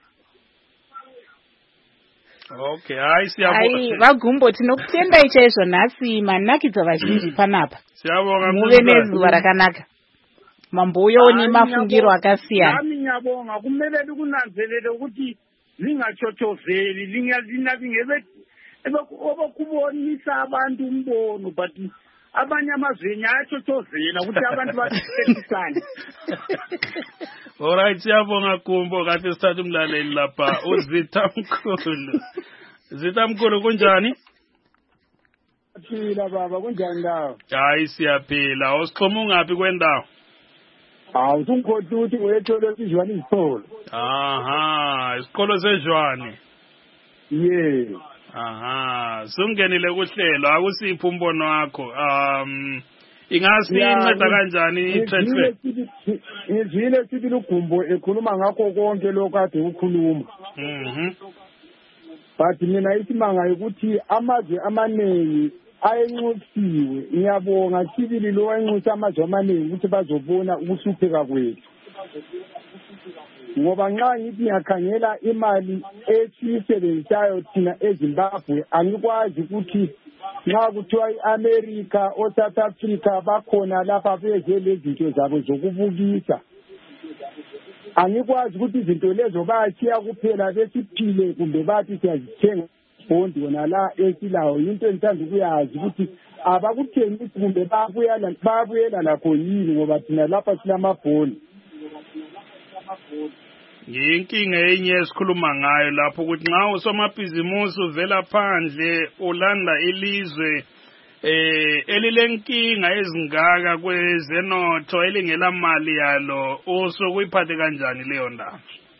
Okay, hayi siyabonga. Vagumbo tinokutenda ichaizvo nhasi manakidza vazhinji panapa. Siyabonga muve nezuva rakanaka. Mamboyoni mafungiro akasiyana. Nami ngiyabonga kumele likunanzelele ukuthi lingachochozeli lingebe obakubonisa abantu umbono but abanye amazweni ayachochozela ukuthi abantu bathekisane. Alright, siyabonga Gumbo kade sithatha umlaleli lapha uZitha Mkhulu. Zitha Mkhulu kunjani? Phila baba kunjani ndawo? Hayi siyaphila. Usixhuma ungaphi kwendawo? Usungikhohla ukuthi uyethole sizwane izitholo. Aha, isikolo sezwane. Yeah. Aha, sungenile kuhlelo akusiphi umbono wakho? Ingasinceda kanjani i-transfer? Ngizwile sithi uGumbo ekhuluma ngakho konke lokho ade ukhuluma. But mina isimanga ukuthi amazwe amaningi ayenxusiwe. Ngiyabonga sibili lo wayenxusa amazwe amaningi ukuthi bazobona ukuhlupheka kwethu. Ngoba nxa ngithi ngiyakhangela imali esiyisebenzisayo thina eZimbabwe angikwazi ukuthi nxa kuthiwa i-America o-South Africa bakhona lapha beze lezinto zabo zokubukisa. Angikwazi ukuthi izinto lezo bayachiya kuphela besiphile kumbe bathi siyazithenga bondi wona la esilawo. Into engithanda ukuyazi ukuthi abakuthengisi kumbe babuyela lakho yini ngoba thina lapha silamabhondi. Yinkinga enye esikhuluma ngayo lapho ukuthi nxa usomabhizimusi uvela phandle ulanda ilizwe elilenkinga ezingaka kwezenotho elingela mali yalo usukuyiphathe kanjani leyo ndaba?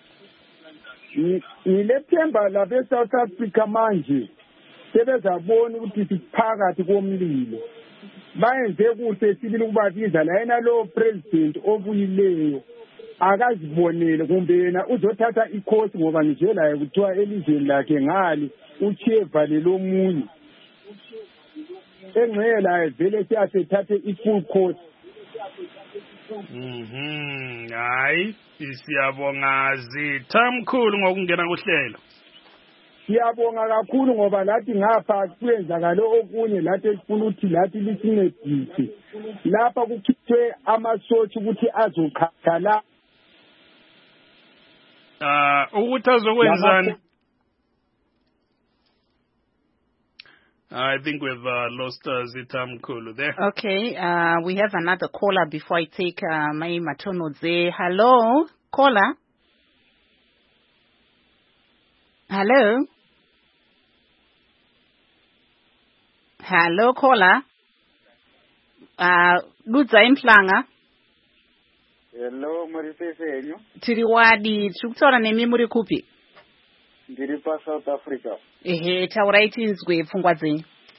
Ngilethemba lapha eSouth Africa manje sebezabona ukuthi siphakathi komlilo. Bayenze kuhle sibili ukubabiza la yena lo president obuyileyo akazibonele kumbe yena uzothatha ikhosi ngoba nje laye kuthiwa elizweni lakhe ngali uChevale lomunye engcela vele siyathathe i-full course. Hayi siyabonga Zitha Mkhulu ngokungena kuhlelo. Siyabonga kakhulu ngoba lathi ngapha kwenzakala okunye lathi esifuna ukuthi lathi lisincedise lapha kukhithwe amasotsha ukuthi azokhala ukuthi azokwenzani. I think we've lost Zitha Mkhulu there. Okay, we have another caller before I take my Matonodze. Hello, caller. Hello. Hello, caller. Ludza Imhlanga. Hello, Murisesenyo. Tiriwadi, tukutsaura nemi muri kupi? Ndiri pa South Africa. Ehe, taurai tinzwe pfungwa dzenyu.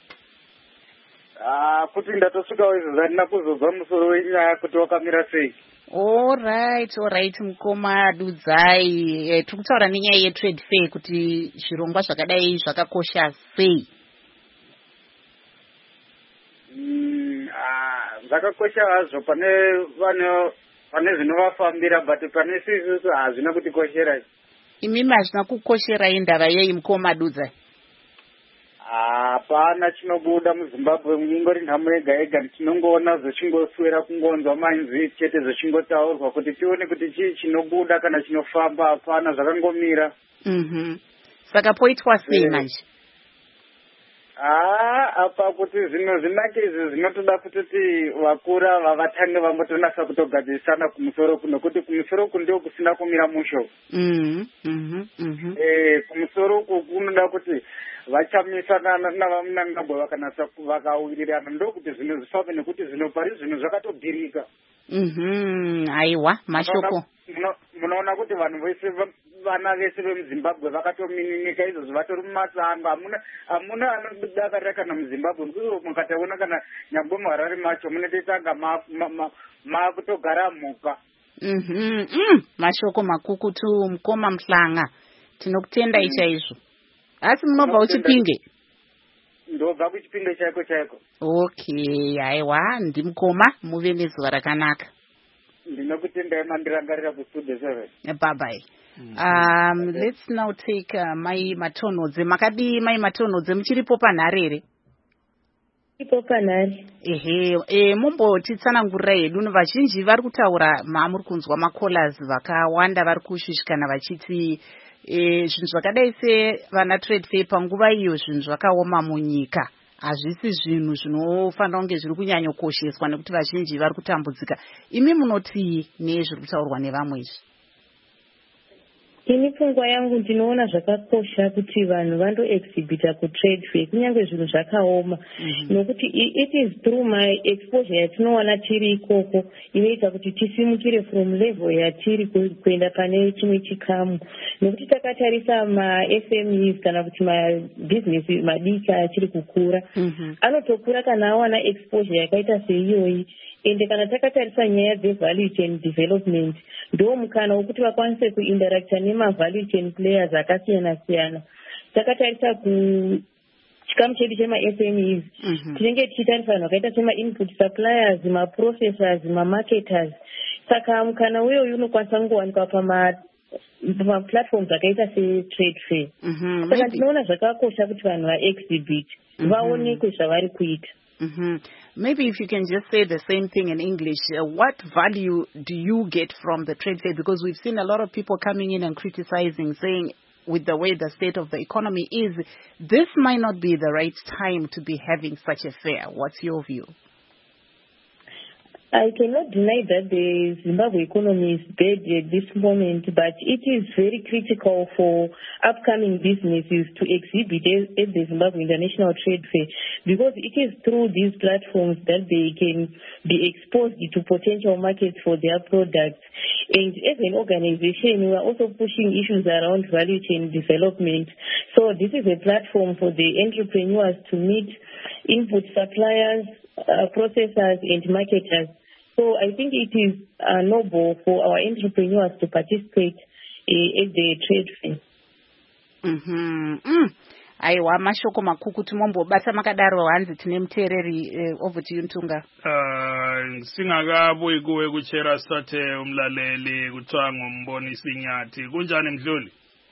Kuti ndatosvika wezvizani kuzobva musoro wenyaya kuti wakamira sei. Alright, mukoma dudzai. Tukutaura nenyaya yetrade fair kuti zvirongwa zvakadai zvakakosha sei. Zvakakosha hazvo pane pane zvinovafambira but pane isusu hazvina kutikoshera. Imimi hazvina kukosherai ndava yei Mukoma Dudza? Hapana chinobuda muZimbabwe, ingori nhamo yega yega. Tinongoona zvichingoswera kungonzwa manzwi chete zvichingotaurwa kuti tione kuti chii chinobuda kana chinofamba. Hapana, zvakangomira. Saka poitwa sei manje? Apa kuti zvinhu zvinake izvi zvinotoda kutoti vakura vatange vambotonasa kutogadzirisana kumusoro kuno, kuti kumusoro kuno ndio kusina kumira musho. Kumusoro uku kunoda kuti vachamisana navaMunangagwa vakanasa vakawirirana, ndokuti zvinhu zvifambe, nekuti zvino pari zvinhu zvakatobhirika. Aiwa, mashoko. Munoona kuti vanhu vese vana vese vemuZimbabwe vakatominika, izvo zvatori mumatsanga. Hamuna anodakarira kana muZimbabwe, mukataona kana nyangwe muHarare macho munotoitanga makutogara mhuka. Mashoko makukutu Mukoma Mhlanga, tinokutendai chaizvo. Asi munobva kuChipinge? Ndobva kuChipinge chaiko chaiko. Okay, aiwa, ndimukoma, muve nezuva rakanaka. Ndinokutendai mandirangarira kustudio 7. Bye bye. Let's now take Mai Matonodze. Makadi Mai Matonodze, muchiripo panhare here? Ipo panhare. Mumbotitsanangurira hedu, vazhinji vari kutaura, muri kunzwa macallers vakawanda vari kushushikana vachiti zvinhu zvakadai sevana trade fair panguva iyo zvinhu zvakaoma munyika. Hazvisi zvinhu zvinofanira kunge zviri kunyanyokosheswa nekuti vazhinji vari kutambudzika. Imi munotii nezviri kutaurwa nevamwe izvi? Ini pfungwa yangu ndinoona zvakakosha kuti vanhu vandoexhibita kutrade fair kunyange zvinhu zvakaoma, nokuti it is through my exposure yatinowana tiri ikoko inoita kuti tisimukire from level yatiri kuenda pane chimwe chikamu. Nokuti takatarisa ma-SMEs kana kuti mabusiness madiki achiri kukura, anotokura kana awana exposure yakaita seiyoyi. Ende kana takatarisa nyaya dzevalue chain development, ndo mukana wekuti vakwanise kuinteracta nema-value chain players akasiyana-siyana. Takatarisa kuchikamu chedu chema-SMEs, tinenge tichitarisa vanhu vakaita sema-input suppliers, ma-processors, ma-marketers. Saka mukana uyoyu unokwanisa kungowanikwa pama-platforms akaita se-trade fair. Saka ndinoona zvakakosha kuti vanhu vaexhibit, vaonekwe zvavari kuita. Maybe if you can just say the same thing in English, what value do you get from the trade fair? Because we've seen a lot of people coming in and criticizing, saying with the way the state of the economy is, this might not be the right time to be having such a fair. What's your view? I cannot deny that the Zimbabwe economy is bad at this moment, but it is very critical for upcoming businesses to exhibit at the Zimbabwe International Trade Fair, because it is through these platforms that they can be exposed to potential markets for their products. And as an organization, we are also pushing issues around value chain development. So this is a platform for the entrepreneurs to meet input suppliers, processors and marketers. So I think it is noble for our entrepreneurs to participate at the trade fair. Aiwa, mashoko makuku timombobata makadaro hanzi tine muteereri. Over to you Ntunga. Singakabuyi kuwe kuchera sathe umlaleli kuthiwa ngumbonisi Nyathi. Kunjani Mdluli?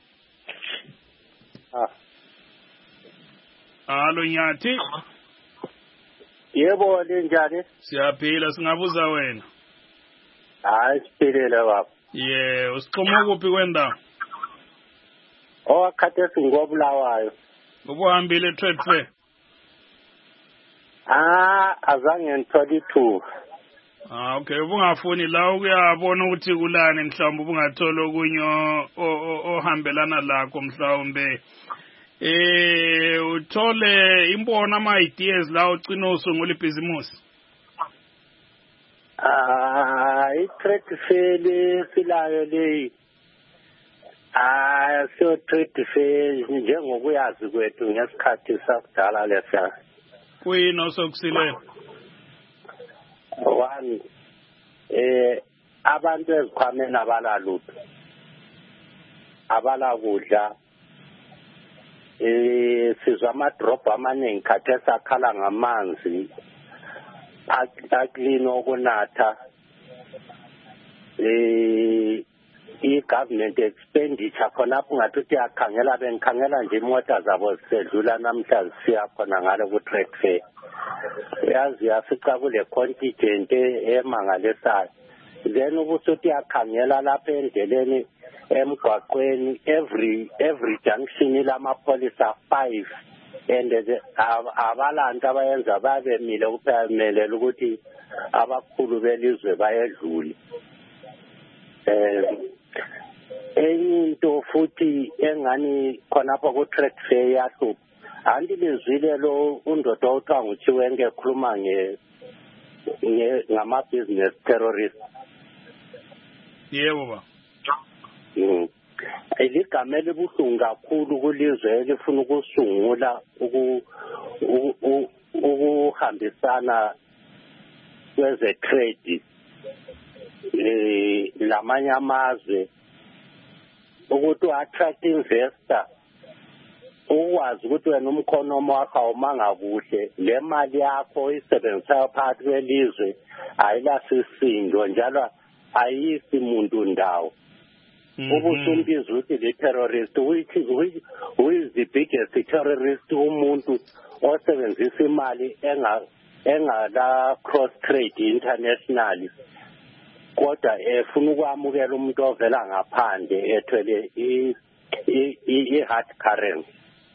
Halo Nyathi. Yebo, linjani? Siyaphila, singabuza wena. Hayi, siphilile baba. Usiqhuma kuphi kwenda? Khathesi ngobulawayo. Ubuhambile trade fair? Azange ngithole ithuba. Okay, ubungafuni la ukuyabona ukuthi kulani mhlawumbe ubungathola okunye ohambelana lakho mhlawumbe. Uthole imbona ama-ideas la ugcina usungula ibhizimusi? I-trade fair silayo leyi. So trade fair njengokuyazi kwethu ngesikhathi sakudala lesiya. Kuyini osokusilela? One, abantu ezikhwameni abalalutho. Abalakudla. Sizwa amadrobha amaningi khathesi akhala ngamanzi aklini okunatha i-government expenditure khonapho ngathi uthi yakhangela bengikhangela nje imota zabo zisedlula namhla zisiya khona ngale ku-trade fair. Yazi yafica kule contingent emangalisayo. Then ubusuthi yakhangela lapha endleleni emgwaqweni every junction lamapholisa 5 and abalantu abayenza babemile kuphemelela ukuthi abakhulu belizwe bayedlule. Enye into futhi engani khonapha ku-trade fair yahlupha andilizwile lo undoda othiwa nguChiwenge ekhuluma ngama-business terrorist. Yebo ba. Iligama elibuhlungu kakhulu kulizwe elifuna ukusungula ukuhambisana kweze-trade lamanye amazwe ukuthi u-attract investor, ukwazi ukuthi wena umkhonomo wakho awumanga kuhle, le mali yakho isebenzisayo phakathi kwelizwe ayilasisindo njalo ayisi muntu ndawo. Ubusumbiza ukuthi the terrorist, who is the biggest terrorist, umuntu osebenzisa imali engala cross trade internationally kodwa efuna ukwamukela umuntu ovela ngaphandle ethwele i-hard currency.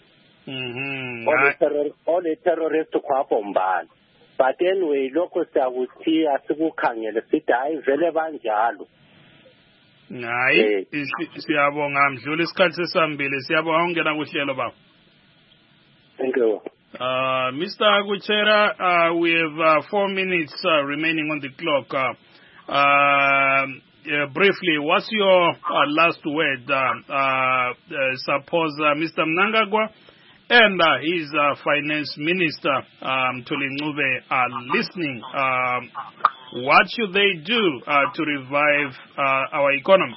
All the terrorist kwabombala. But anyway, lokho siyakuthiya sikukhangele sithi hayi vele banjalo. Hayi siyabonga mdlula isikhathi sesambile siyabonga ungena kuhlelo baba. Thank you. Mr. Kuchera, we have 4 minutes remaining on the clock. Briefly, what's your last word? Suppose Mr. Mnangagwa and his finance minister, Thuli Ncube, are listening. What should they do to revive our economy?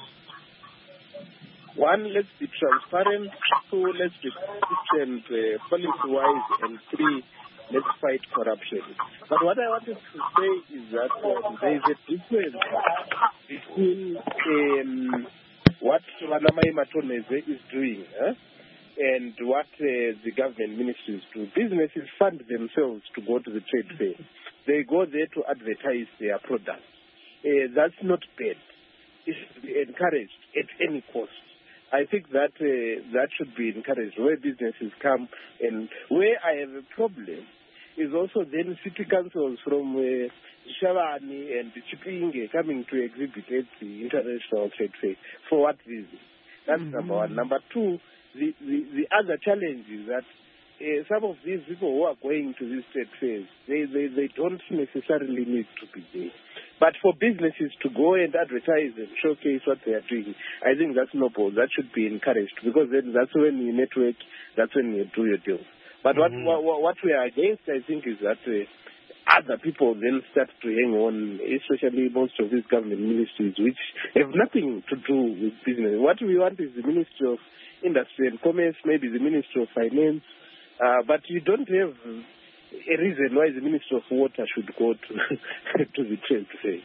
1, let's be transparent. 2, let's be consistent policy-wise. And 3, let's fight corruption. But what I wanted to say is that there is a difference between what Wanamai Matoneze is doing and what the government ministries do. Businesses fund themselves to go to the trade fair. They go there to advertise their products. That's not bad. It should be encouraged at any cost. I think that that should be encouraged where businesses come. And where I have a problem is also then city councils from Shavani and Chipinge coming to exhibit at the International Trade Fair. For what reason? That's number 1. Number 2, the other challenge is that some of these people who are going to these trade fairs, they don't necessarily need to be there. But for businesses to go and advertise and showcase what they are doing, I think that's noble. That should be encouraged because then that's when you network, that's when you do your deals. But what we are against, I think, is that other people then start to hang on, especially most of these government ministries, which have nothing to do with business. What we want is the Ministry of Industry and Commerce, maybe the Ministry of Finance, but you don't have a reason why the Ministry of Water should go to the trade fair.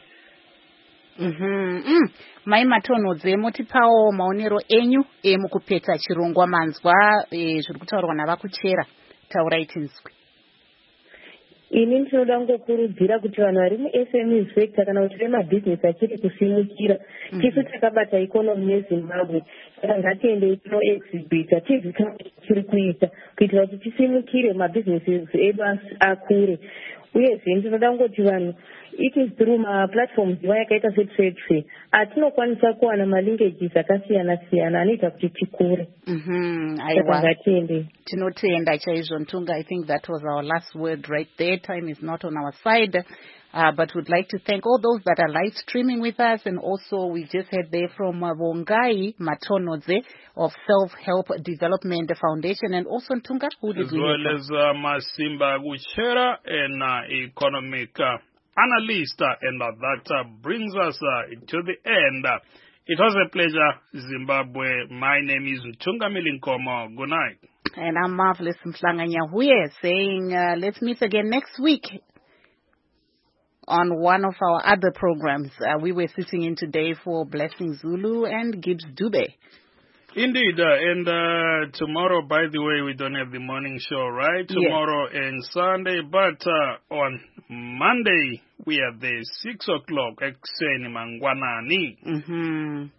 Mai Matonodze motipawo maonero enyu mukupedza chirongwa manzwa zviri kutaurwa navakuchera taurai tinzwi. Ini ndinoda kungokurudzira kuti vanhu vari muSME sector kana kuti vemabhizinesi achiri kusimukira tisu takabata ikonomi yeZimbabwe saka ngatiendei tinoexhibita tiziva tiri kuita kuitira kuti tisimukire mabhizinesi edu akure. Uyezve ndinoda kungoti vanhu it is through maplatforms iva yakaita setrade fair atinokwanisa kuwana malinkages akasiyana siyana anoita kuti tikure. Saka ngatiendei. Tinotenda chaizvo Ntunga. I think that was our last word right there. Time is not on our side. But we'd like to thank all those that are live streaming with us, and also we just heard there from Bongai Matonodze of Self-Help Development Foundation, and also Ntunga, who did we hear from? As well as Masimba Kuchera, an economic analyst, and that brings us to the end. It was a pleasure, Zimbabwe. My name is Ntunga Milinkomo. Good night. And I'm Marvelous Mhlanga Nyahuye saying let's meet again next week. on one of our other programs. We were sitting in today for Blessing Zulu and Gibbs Dube. Indeed, and tomorrow, by the way, we don't have the morning show, right? Tomorrow and Sunday, but on Monday, we are there 6 o'clock, Ekseni Mangwanani.